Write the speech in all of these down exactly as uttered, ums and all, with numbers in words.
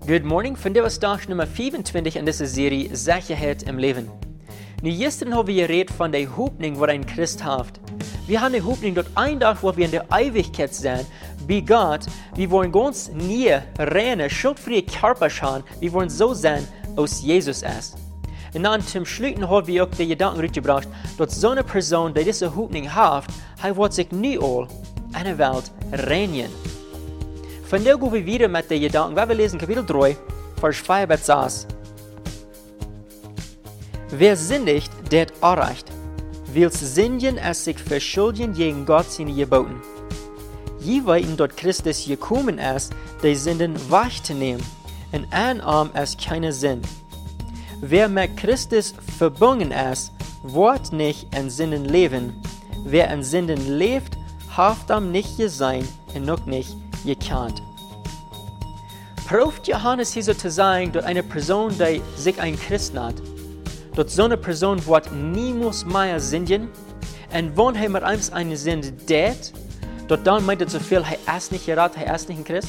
Good morning, vandaag dag nummer vierentwintig in deze serie Sicherheid im Leben. Nu, gestern haben wir geredet von der Hoffnung, was ein Christ hat. Wir haben die Hoffnung, dass ein Tag, wo wir in der Ewigkeit sind, bei Gott, wir wollen ganz nie, reine, schuldfreie Körper schauen, wir wollen so sein, aus Jesus ist. Und dann zum Schluss haben wir auch den Gedanken mitgebracht, dass so eine Person, die diese Hoffnung hat, die wird sich nie all in der Welt reinigen. Von der gehen wir wieder mit den Gedanken, weil wir lesen Kapitel drei, Vers vier bis sechs. Wer sündigt, der erreicht. Wils sündigen es sich verschuldigen gegen Gott seine Geboten. Je weiten dort Christus gekommen ist, die Sünden wegzunehmen, und anarm es keine Sinn. Wer mit Christus verbunden ist, wird nicht in Sünden leben. Wer in Sünden lebt, hat am nicht gesehen und noch nicht gekannt. Proft Johannes hier so zu sagen, dass eine Person, die sich ein Christ nennt, dass so eine Person wird niemals mehr sündigen, und wenn er mit einem eine Sünde tät, dass dann meint er so viel, er ist nicht gerettet, er ist nicht ein Christ?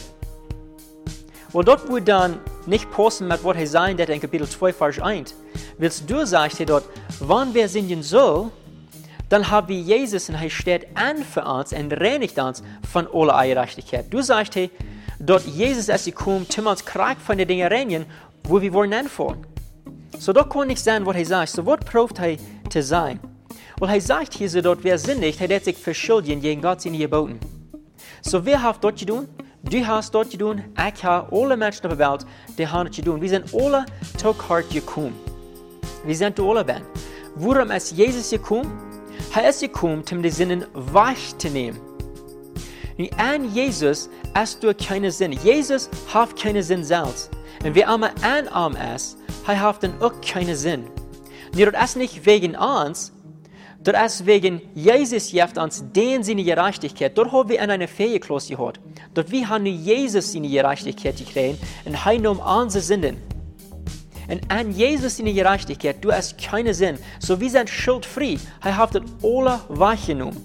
Weil dort würde dann nicht passen mit was er sagt in Kapitel zwei, Vers eins. Willst du sagst dort, wenn wir sündigen soll, dann haben wir Jesus und er steht an für uns und reinigt uns von aller Ungerechtigkeit. Du sagst, hey, dort Jesus ist gekommen, um uns Krieg von den Dingen reinigen, wo wir wollen anfangen. So dort kann nicht sein, was er sagt. So was probt er zu sein? Weil er sagt hier so dort, wer sündigt, er hat sich verschuldigen gegen Gott seine Geboten. So wer hat dort getan? Du hast dort getan, ich habe, alle Menschen auf der Welt, die haben dort getan. Wir sind alle zu hart gekommen. Wir sind alle ben. Warum ist Jesus gekommen? Er ist gekommen, um die Sünden wegzunehmen. Und an Jesus hast du keine Sünde. Jesus hat keine Sünde selbst. Und wer einmal an arm ist, er hat dann auch keine Sünde. Und das ist nicht wegen uns, das ist wegen Jesus gibt uns den seine Gerechtigkeit. Dort haben wir in einer Ferienklasse gehört. Dort wir haben Jesus seine Gerechtigkeit gekriegt und er nahm unsere Sünden. Und an Jesus seine Gerechtigkeit, du hast keine Sinn. So wir sind schuldfrei. Er hat das alle weggenommen.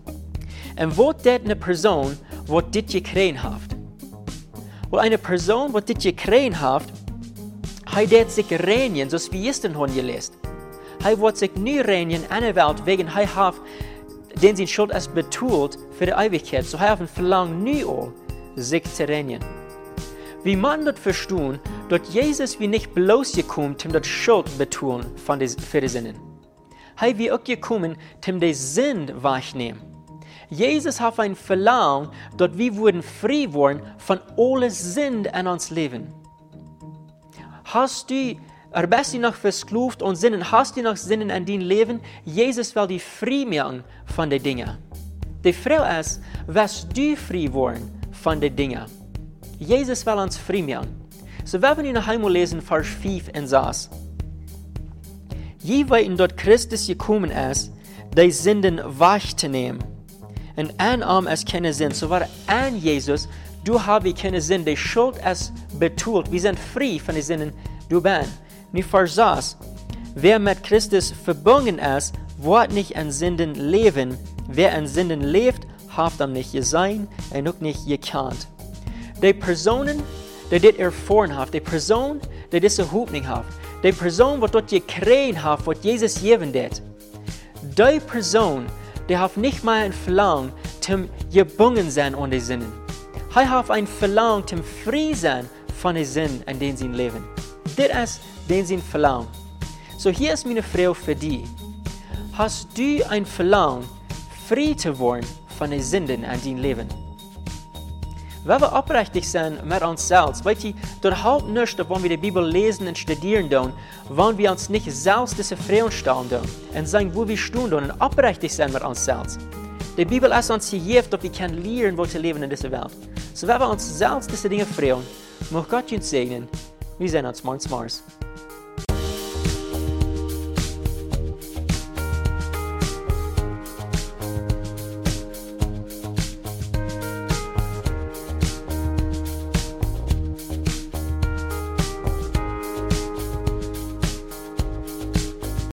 Und was das eine Person, die das gekriegt hat? Weil eine Person, die das gekriegt hat, er wird sich reinigen, so wie gestern haben gelesen. Er wird sich nie reinigen in der Welt, wegen er hat, den seine Schuld ist betont für die Ewigkeit. So er hat ein Verlangen nie all, sich zu reinigen. Wie man das verstehen, dass Jesus wie nicht bloß gekommen, um das Schuld betonen für die Sünden. Er wie auch gekommen, um die Sünde wegzunehmen. Jesus hat ein Verlangen, dass wir wurden frei worden von allen Sünden in uns Leben. Hast du, er bist du noch versklavt und Sünden, hast du noch Sünden in dein Leben? Jesus will dich frei machen von den Dingen. Die Frage ist, was du frei worden von den Dingen? Jesus will uns frei machen. So werden wir noch einmal lesen, Vers fünf und sechs. Je weiten dort Christus gekommen ist, die Sünden wegzunehmen. Und an ihm ist keine Sünde. So war an Jesus, du hast keine Sünde. Die Schuld ist betont. Wir sind frei von den Sünden, du bist. Nun Vers sechs. Wer mit Christus verbunden ist, wird nicht in Sünden leben. Wer in Sünden lebt, hat ihm nicht gesehen und auch nicht gekannt. Die Personen, die das erfahren haben, die Person, die diese Hoffnung hat, die Person, die dort gekriegt hat, was Jesus gegeben hat, die Person, die hat nicht mal ein Verlangen, zum gebunden sein an die Sünden. Er hat ein Verlangen, zum frei sein von den Sünden, in denen sie leben. Das ist, den sie verlangen. So hier ist meine Frage für dich. Hast du ein Verlangen, frei zu werden von den Sünden in deinem Leben? Wenn wir aufrichtig sind mit uns selbst, weißt du, dort halt nicht, wenn wir die Bibel lesen und studieren, wenn wir uns nicht selbst diese Fragen stellen und sagen, wo wir stehen und aufrichtig sind mit uns selbst. Die Bibel ist uns gegeben, dass wir können lernen, wie zu leben in dieser Welt. So wenn wir uns selbst diese Dinge fragen, mag Gott uns segnen. Wir sehen uns morgens.